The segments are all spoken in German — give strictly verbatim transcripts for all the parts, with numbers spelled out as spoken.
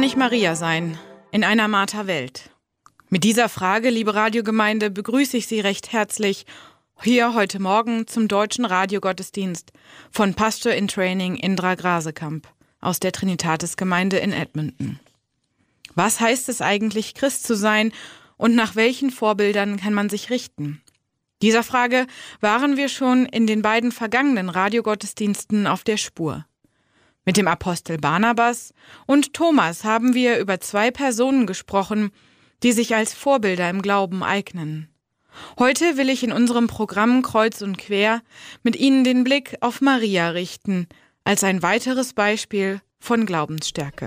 ich Maria sein in einer Martha-Welt? Mit dieser Frage, liebe Radiogemeinde, begrüße ich Sie recht herzlich hier heute Morgen zum deutschen Radiogottesdienst von Pastor in Training Indra Grasekamp aus der Trinitatis-Gemeinde in Edmonton. Was heißt es eigentlich, Christ zu sein und nach welchen Vorbildern kann man sich richten? Dieser Frage waren wir schon in den beiden vergangenen Radiogottesdiensten auf der Spur. Mit dem Apostel Barnabas und Thomas haben wir über zwei Personen gesprochen, die sich als Vorbilder im Glauben eignen. Heute will ich in unserem Programm Kreuz und Quer mit Ihnen den Blick auf Maria richten, als ein weiteres Beispiel von Glaubensstärke.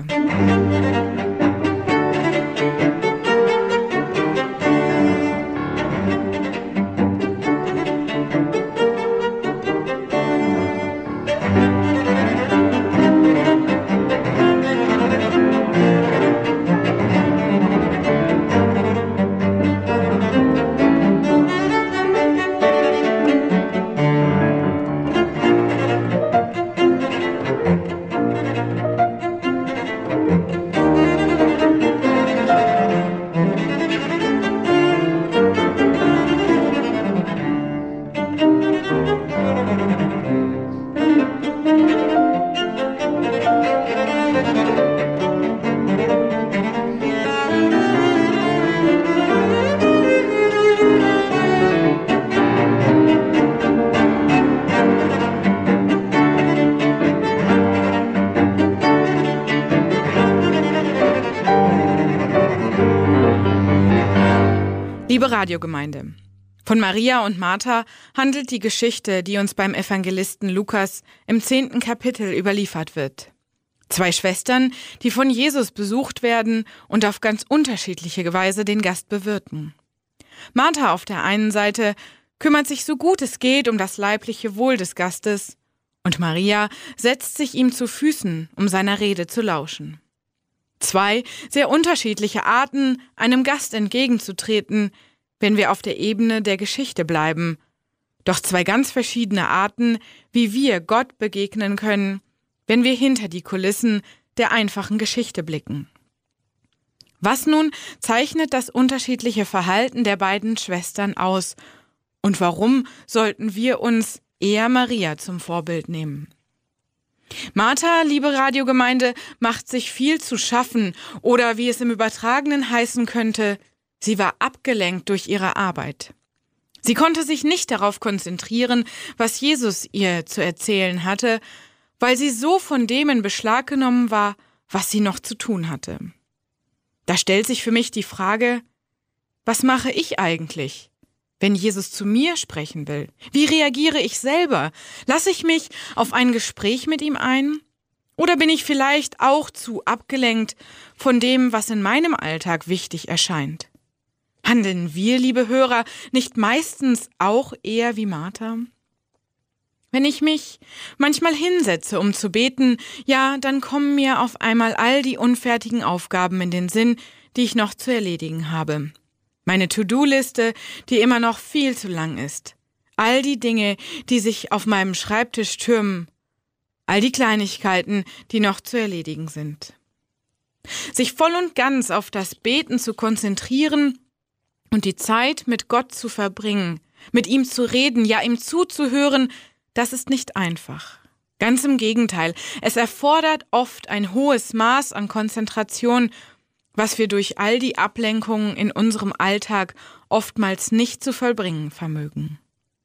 Liebe Radiogemeinde, von Maria und Martha handelt die Geschichte, die uns beim Evangelisten Lukas im zehnten Kapitel überliefert wird. Zwei Schwestern, die von Jesus besucht werden und auf ganz unterschiedliche Weise den Gast bewirten. Martha auf der einen Seite kümmert sich so gut es geht um das leibliche Wohl des Gastes und Maria setzt sich ihm zu Füßen, um seiner Rede zu lauschen. Zwei sehr unterschiedliche Arten, einem Gast entgegenzutreten, wenn wir auf der Ebene der Geschichte bleiben. Doch zwei ganz verschiedene Arten, wie wir Gott begegnen können, wenn wir hinter die Kulissen der einfachen Geschichte blicken. Was nun zeichnet das unterschiedliche Verhalten der beiden Schwestern aus? Und warum sollten wir uns eher Maria zum Vorbild nehmen? Martha, liebe Radiogemeinde, macht sich viel zu schaffen oder wie es im Übertragenen heißen könnte, sie war abgelenkt durch ihre Arbeit. Sie konnte sich nicht darauf konzentrieren, was Jesus ihr zu erzählen hatte, weil sie so von dem in Beschlag genommen war, was sie noch zu tun hatte. Da stellt sich für mich die Frage, was mache ich eigentlich, wenn Jesus zu mir sprechen will? Wie reagiere ich selber? Lasse ich mich auf ein Gespräch mit ihm ein? Oder bin ich vielleicht auch zu abgelenkt von dem, was in meinem Alltag wichtig erscheint? Handeln wir, liebe Hörer, nicht meistens auch eher wie Martha? Wenn ich mich manchmal hinsetze, um zu beten, ja, dann kommen mir auf einmal all die unfertigen Aufgaben in den Sinn, die ich noch zu erledigen habe. Meine To-Do-Liste, die immer noch viel zu lang ist. All die Dinge, die sich auf meinem Schreibtisch türmen. All die Kleinigkeiten, die noch zu erledigen sind. Sich voll und ganz auf das Beten zu konzentrieren und die Zeit mit Gott zu verbringen, mit ihm zu reden, ja ihm zuzuhören, das ist nicht einfach. Ganz im Gegenteil, es erfordert oft ein hohes Maß an Konzentration, was wir durch all die Ablenkungen in unserem Alltag oftmals nicht zu vollbringen vermögen.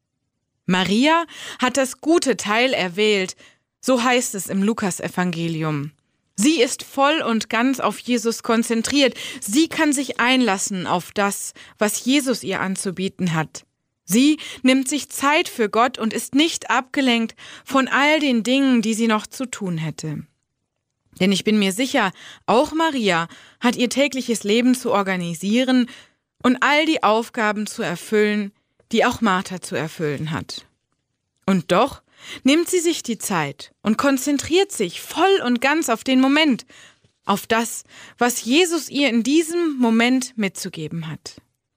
Maria hat das gute Teil erwählt, so heißt es im Lukas-Evangelium. Sie ist voll und ganz auf Jesus konzentriert. Sie kann sich einlassen auf das, was Jesus ihr anzubieten hat. Sie nimmt sich Zeit für Gott und ist nicht abgelenkt von all den Dingen, die sie noch zu tun hätte. Denn ich bin mir sicher, auch Maria hat ihr tägliches Leben zu organisieren und all die Aufgaben zu erfüllen, die auch Martha zu erfüllen hat. Und doch nimmt sie sich die Zeit und konzentriert sich voll und ganz auf den Moment, auf das, was Jesus ihr in diesem Moment mitzugeben hat.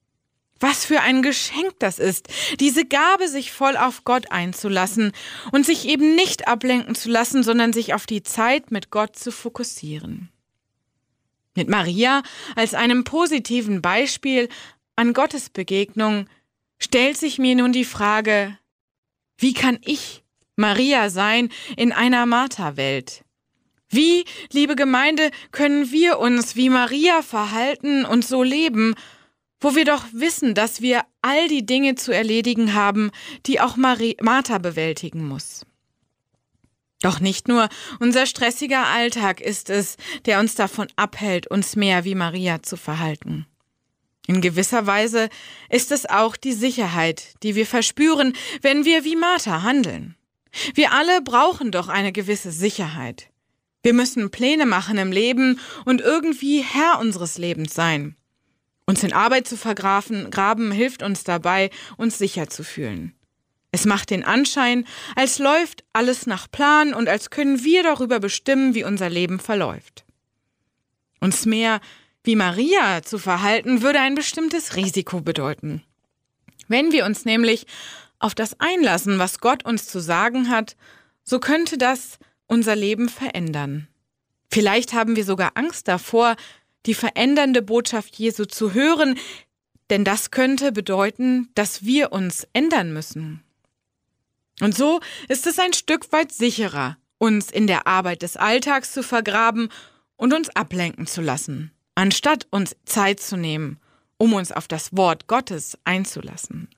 Was für ein Geschenk das ist, diese Gabe, sich voll auf Gott einzulassen und sich eben nicht ablenken zu lassen, sondern sich auf die Zeit mit Gott zu fokussieren. Mit Maria als einem positiven Beispiel an Gottes Begegnung stellt sich mir nun die Frage, wie kann ich Maria sein in einer Martha-Welt? Wie, liebe Gemeinde, können wir uns wie Maria verhalten und so leben, wo wir doch wissen, dass wir all die Dinge zu erledigen haben, die auch Mari- Martha bewältigen muss? Doch nicht nur unser stressiger Alltag ist es, der uns davon abhält, uns mehr wie Maria zu verhalten. In gewisser Weise ist es auch die Sicherheit, die wir verspüren, wenn wir wie Martha handeln. Wir alle brauchen doch eine gewisse Sicherheit. Wir müssen Pläne machen im Leben und irgendwie Herr unseres Lebens sein. Uns in Arbeit zu vergraben, graben hilft uns dabei, uns sicher zu fühlen. Es macht den Anschein, als läuft alles nach Plan und als können wir darüber bestimmen, wie unser Leben verläuft. Uns mehr wie Maria zu verhalten, würde ein bestimmtes Risiko bedeuten. Wenn wir uns nämlich auf das einlassen, was Gott uns zu sagen hat, so könnte das unser Leben verändern. Vielleicht haben wir sogar Angst davor, die verändernde Botschaft Jesu zu hören, denn das könnte bedeuten, dass wir uns ändern müssen. Und so ist es ein Stück weit sicherer, uns in der Arbeit des Alltags zu vergraben und uns ablenken zu lassen, anstatt uns Zeit zu nehmen, um uns auf das Wort Gottes einzulassen.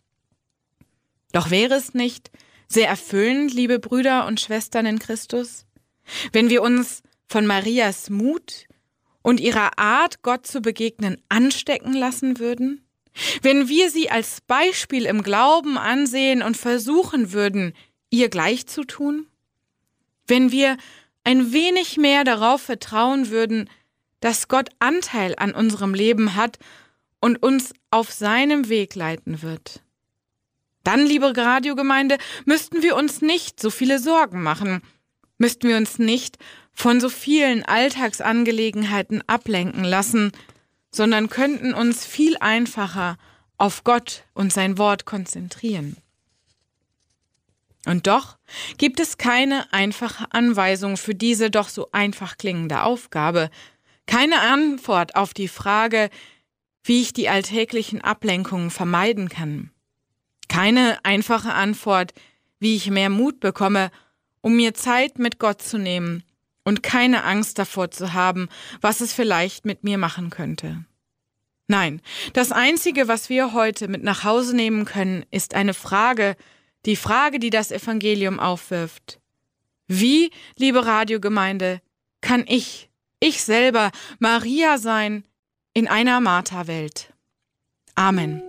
Doch wäre es nicht sehr erfüllend, liebe Brüder und Schwestern in Christus, wenn wir uns von Marias Mut und ihrer Art, Gott zu begegnen, anstecken lassen würden? Wenn wir sie als Beispiel im Glauben ansehen und versuchen würden, ihr gleich zu tun? Wenn wir ein wenig mehr darauf vertrauen würden, dass Gott Anteil an unserem Leben hat und uns auf seinem Weg leiten wird? Dann, liebe Radiogemeinde, müssten wir uns nicht so viele Sorgen machen, müssten wir uns nicht von so vielen Alltagsangelegenheiten ablenken lassen, sondern könnten uns viel einfacher auf Gott und sein Wort konzentrieren. Und doch gibt es keine einfache Anweisung für diese doch so einfach klingende Aufgabe, keine Antwort auf die Frage, wie ich die alltäglichen Ablenkungen vermeiden kann. Keine einfache Antwort, wie ich mehr Mut bekomme, um mir Zeit mit Gott zu nehmen und keine Angst davor zu haben, was es vielleicht mit mir machen könnte. Nein, das Einzige, was wir heute mit nach Hause nehmen können, ist eine Frage, die Frage, die das Evangelium aufwirft. Wie, liebe Radiogemeinde, kann ich, ich selber, Maria sein in einer Martha-Welt? Amen.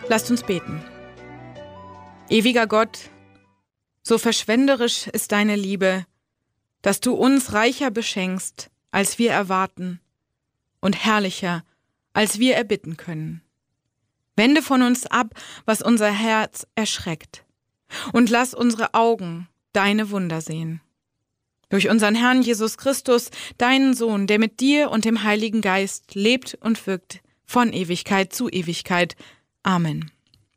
Lasst uns beten. Ewiger Gott, so verschwenderisch ist deine Liebe, dass du uns reicher beschenkst, als wir erwarten, und herrlicher, als wir erbitten können. Wende von uns ab, was unser Herz erschreckt, und lass unsere Augen deine Wunder sehen. Durch unseren Herrn Jesus Christus, deinen Sohn, der mit dir und dem Heiligen Geist lebt und wirkt von Ewigkeit zu Ewigkeit. Amen.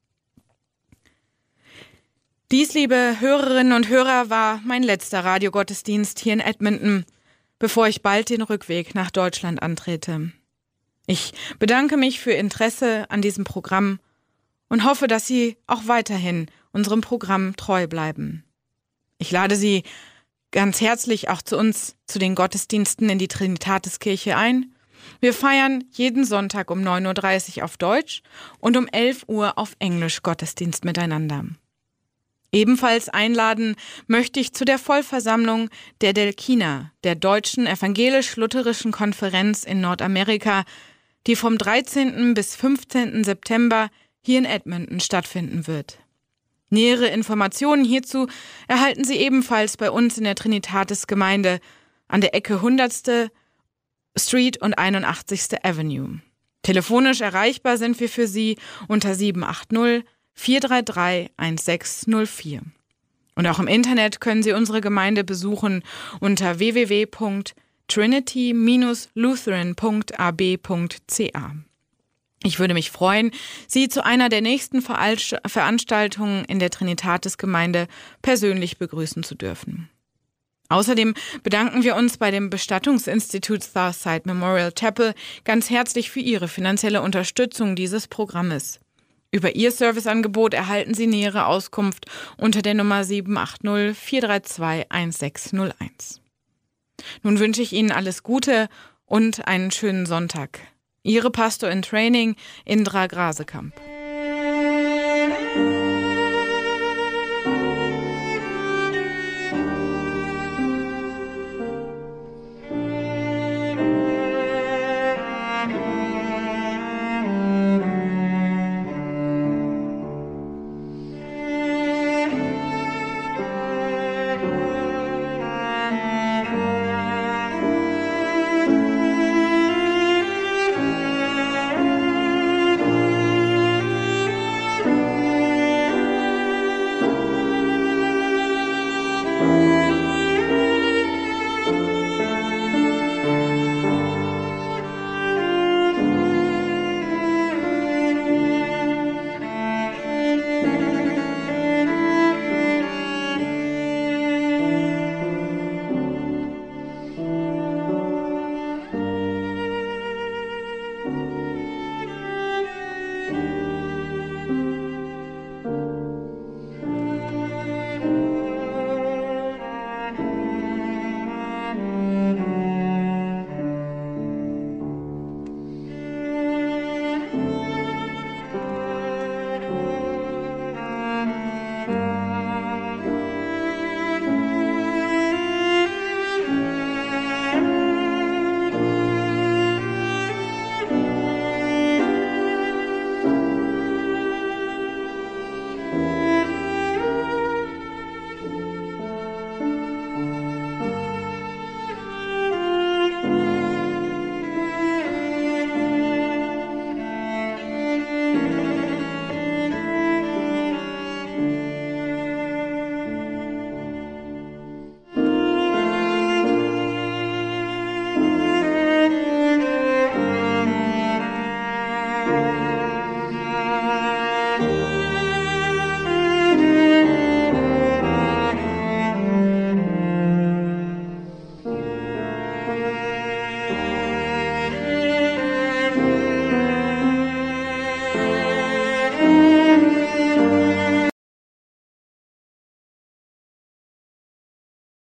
Dies, liebe Hörerinnen und Hörer, war mein letzter Radiogottesdienst hier in Edmonton, bevor ich bald den Rückweg nach Deutschland antrete. Ich bedanke mich für Interesse an diesem Programm und hoffe, dass Sie auch weiterhin unserem Programm treu bleiben. Ich lade Sie ganz herzlich auch zu uns, zu den Gottesdiensten in die Trinitatiskirche ein. Wir feiern jeden Sonntag um neun Uhr dreißig auf Deutsch und um elf Uhr auf Englisch Gottesdienst miteinander. Ebenfalls einladen möchte ich zu der Vollversammlung der Delkiner, der Deutschen Evangelisch-Lutherischen Konferenz in Nordamerika, die vom dreizehnten bis fünfzehnten September hier in Edmonton stattfinden wird. Nähere Informationen hierzu erhalten Sie ebenfalls bei uns in der Trinitatis-Gemeinde an der Ecke hundertste Street und einundachtzigste Avenue. Telefonisch erreichbar sind wir für Sie unter sieben acht null, vier drei drei, eins sechs null vier. Und auch im Internet können Sie unsere Gemeinde besuchen unter w w w punkt trinity dash lutheran punkt a b punkt c a. Ich würde mich freuen, Sie zu einer der nächsten Veranstaltungen in der Trinitatis-Gemeinde persönlich begrüßen zu dürfen. Außerdem bedanken wir uns bei dem Bestattungsinstitut Southside Memorial Chapel ganz herzlich für ihre finanzielle Unterstützung dieses Programmes. Über ihr Serviceangebot erhalten Sie nähere Auskunft unter der Nummer sieben acht null, vier drei zwei, eins sechs null eins. Nun wünsche ich Ihnen alles Gute und einen schönen Sonntag. Ihre Pastor in Training, Indra Grasekamp.